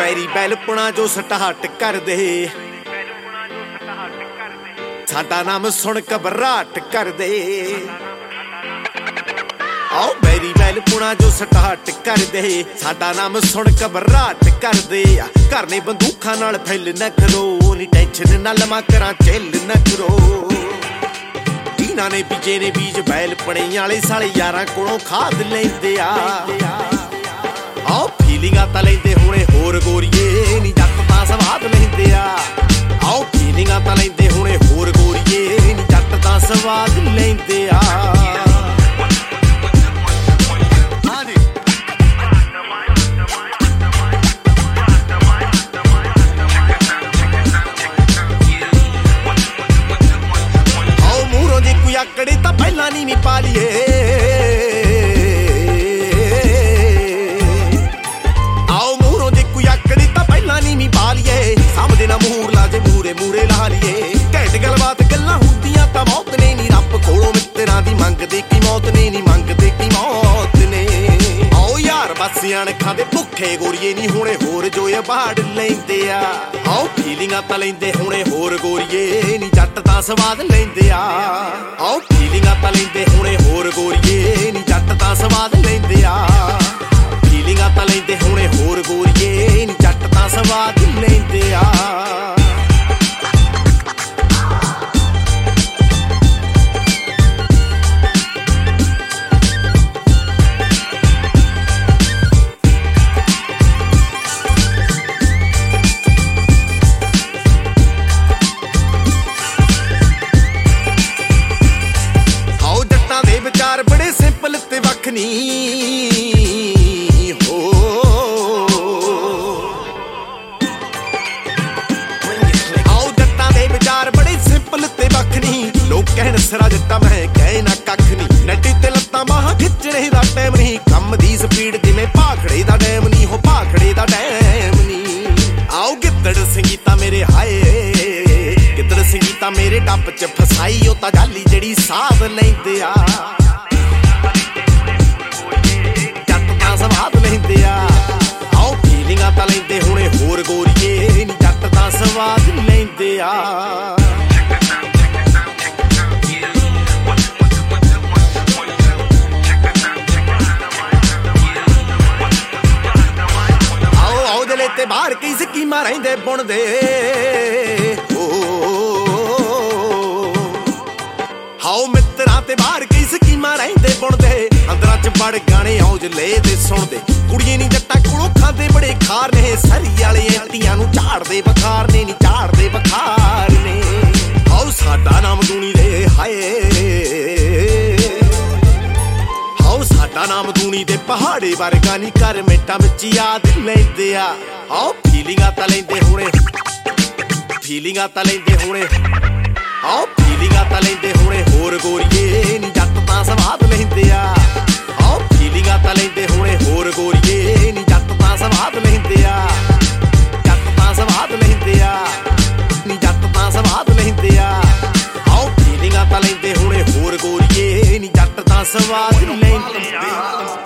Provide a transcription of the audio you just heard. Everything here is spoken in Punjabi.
ਪੈਰੀ ਬੈਲਪਣਾ ਜੋ ਸਟਾਰਟ ਕਰਦੇ ਸਾਡਾ ਨਾਮ ਸੁਣ ਘਬਰਾਹਟ ਕਰਦੇ ਆਓ ਬੈਰੀ ਬੈਲਪਣਾ ਜੋ ਸਟਾਰਟ ਕਰਦੇ ਸਾਡਾ ਨਾਮ ਸੁਣ ਘਬਰਾਹਟ ਕਰਦੇ ਆ ਘਰ ਨੇ ਬੰਦੂਕਾਂ ਨਾਲ ਫੈਲ ਨਾ ਕਰੋ ਨੀ ਟੈਨਸ਼ਨ ਨਾ ਲਵਾਂ ਕਰਾਂ ਚੱਲ ਨਾ ਕਰੋ ਇਹਨਾਂ ਨੇ ਬੀਜੇ ਨੇ ਬੀਜ ਬੈਲਪਣੇ ਵਾਲੇ ਸਾਲੇ ਯਾਰਾਂ ਕੋਲੋਂ ਖਾਦ ਲੈਂਦੇ ਆ ਆਓ ਫੀਲਿੰਗਾਂ ਤਾਂ ਲੈਂਦੇ ਹੁਣੇ ਹੋਰ ਗੋਰੀਏ ਨੀ ਜੱਟ ਤਾਂ ਸਵਾਦ ਲੈਂਦੇ ਆ ਆਓ ਫੀਲਿੰਗਾਂ ਤਾਂ ਲੈਂਦੇ ਹੁਣੇ ਹੋਰ ਗੋਰੀਏ ਨੀ ਜੱਟ ਤਾਂ ਸਵਾਦ ਲੈਂਦੇ ਆ ਆਓ ਮੂਹਰੋਂ ਜੇ ਕੋਈ ਆਕੜੇ ਤਾਂ ਪਹਿਲਾਂ ਨੀ ਪਾ ਲਈਏ ਸਾਹਮਣੇ ਨਾ ਮੂਹਰ ਲਾ ਜੇ ਮੂਰੇ ਲਾ ਲਈਏ ਘੈਂਟ ਗੱਲਬਾਤ ਗੱਲਾਂ ਹੁੰਦੀਆਂ ਤਾਂ ਮੌਤ ਨੇ ਨੀ ਰੱਬ ਕੋਲੋਂ ਮਿੱਤਰਾਂ ਦੀ ਮੰਗਦੇ ਕੀ ਮੌਤ ਨੇ ਨੀ ਮੰਗਦੇ ਕੀ ਮੌਤ ਨੇ ਆਓ ਯਾਰ ਬਸ ਅਣਖਾਂ ਦੇ ਭੁੱਖੇ ਗੋਰੀਏ ਨੀ ਹੁਣੇ ਹੋਰ ਜੋਏ ਬਾੜ ਲੈਂਦੇ ਆ ਆਓ ਫੀਲਿੰਗਾਂ ਤਾਂ ਲੈਂਦੇ ਹੁਣੇ ਹੋਰ ਗੋਰੀਏ ਨੀ ਜੱਟ ਤਾਂ ਸਵਾਦ ਲੈਂਦੇ ਆ ਆਓ ਫੀਲਿੰਗਾਂ ਤਾਂ ਲੈਂਦੇ ਹੁਣੇ ਹੋਰ ਗੋਰੀਏ ਨੀ ਜੱਟ ਤਾਂ ਸਵਾਦ ਲੈਂਦੇ ਆ ਫੀਲਿੰਗਾਂ ਤਾਂ ਲੈਂਦੇ ਹੁਣੇ ਹੋਰ ਗੋਰੀਏ ਨੀ ਜੱਟ ਤਾਂ ਸਵਾਦ ਲੈਂਦੇ ਆ ਆਓ ਜੱਟਾਂ ਦੇ ਵਿਚਾਰ ਬੜੇ ਸਿੰਪਲ ਤੇ ਵੱਖ ਨਹੀਂ ਕਹਿਣ ਸਰਾ ਜੱਟਾ ਮੈਂ ਕਹਿ ਨਾ ਕੱਖ ਨੀ ਨੱਡੀ ਤੇ ਲੱਤਾਂ ਬਾਹਾਂ ਖਿੱਚਣੇ ਦਾ ਟਾਈਮ ਨਹੀਂ ਕੰਮ ਦੀ ਸਪੀਡ ਜਿਵੇਂ ਭਾਖੜੇ ਦਾ ਡੈਮ ਨਹੀਂ ਹੋ ਭਾਖੜੇ ਦਾ ਡੈਮ ਨਹੀਂ ਆਓ ਗਿੱਦੜ ਸੰਗੀਤਾ ਮੇਰੇ ਹਾਏ ਗਿੱਦੜ ਸੰਗੀਤਾ ਮੇਰੇ ਡੱਬ ਚ ਫਸਾਈ ਉਹ ਤਾਂ ਜਾਲੀ ਜਿਹੜੀ ਸਾਧ ਲੈਂਦੇ ਆ ਜੱਟ ਤਾਂ ਸਵਾਦ ਲੈਂਦੇ ਆ ਆਓ ਫੀਲਿੰਗਾਂ ਤਾਂ ਲੈਂਦੇ ਹੁਣੇ ਹੋਰ ਗੋਰੀਏ ਨੀ ਜੱਟ ਤਾਂ ਸਵਾਦ ਲੈਂਦੇ ਆ ਤੇ ਬਾਹਰ ਕੀ ਸਕੀਮਾਂ ਰਹਿੰਦੇ ਬੁਣਦੇ ਹਾਓ ਮਿੱਤਰਾਂ ਤੇ ਬਾਹਰ ਕੀ ਸਕੀਮਾਂ ਰਹਿੰਦੇ ਬੁਣਦੇ ਅੰਦਰਾਂ ਚ ਬੜ ਗਾਣੇ ਔਜਲੇ ਦੇ ਸੁਣਦੇ ਕੁੜੀਏ ਨੀ ਜੱਟਾਂ ਕੋਲੋਂ ਖਾਂਦੇ ਬੜੇ ਖਾਰ ਨੇ ਸਰੀ ਵਾਲੇ ਐਂਟੀਆਂ ਨੂੰ ਝਾੜਦੇ ਬਖਾਰ ਨੇ ਨੀ ਝਾੜਦੇ ਬਖਾਰ ਨੇ ਹਾਓ ਸਾਡਾ ਨਾਮ ਦੂਣੀ ਦੇ ਹਾਏ ਸਾਡਾ ਨਾਮ ਦੂਣੀ ਦੇ ਪਹਾੜੇ ਵਰਗਾ ਨੀ ਕਰ ਮਿੰਟਾਂ ਵਿੱਚ ਯਾਦ ਲੈਂਦੇ ਆ ਆਓ ਫੀਲਿੰਗਾਂ ਤਾਂ ਲੈਂਦੇ ਹੁਣੇ ਫੀਲਿੰਗਾਂ ਤਾਂ ਲੈਂਦੇ ਹੁਣੇ ਆਓ ਫੀਲਿੰਗਾਂ ਤਾਂ ਲੈਂਦੇ ਹੁਣੇ ਹੋਰ ਗੋਰੀਏ ਨੀ ਜੱਟ ਤਾਂ ਸਵਾਦ ਲੈਂਦੇ ਆ ਆਓ ਫੀਲਿੰਗਾਂ ਤਾਂ ਲੈਂਦੇ ਹੁਣੇ ਹੋਰ ਗੋਰੀਏ ਨੀ ਜੱਟ ਤਾਂ ਸਵਾਦ ਲੈਂਦੇ ਆ ਜੱਟ ਤਾਂ ਸਵਾਦ ਲੈਂਦੇ ਆ ਨੀ ਜੱਟ ਤਾਂ ਸਵਾਦ ਲੈਂਦੇ ਆ ਆਓ ਫੀਲਿੰਗਾਂ ਤਾਂ ਲੈਂਦੇ ਹੁਣੇ ਹੋਰ ਗੋਰੀਏ ਨੀ ਜੱਟ ਤਾਂ ਸਵਾਦ ਲੈਂਦੇ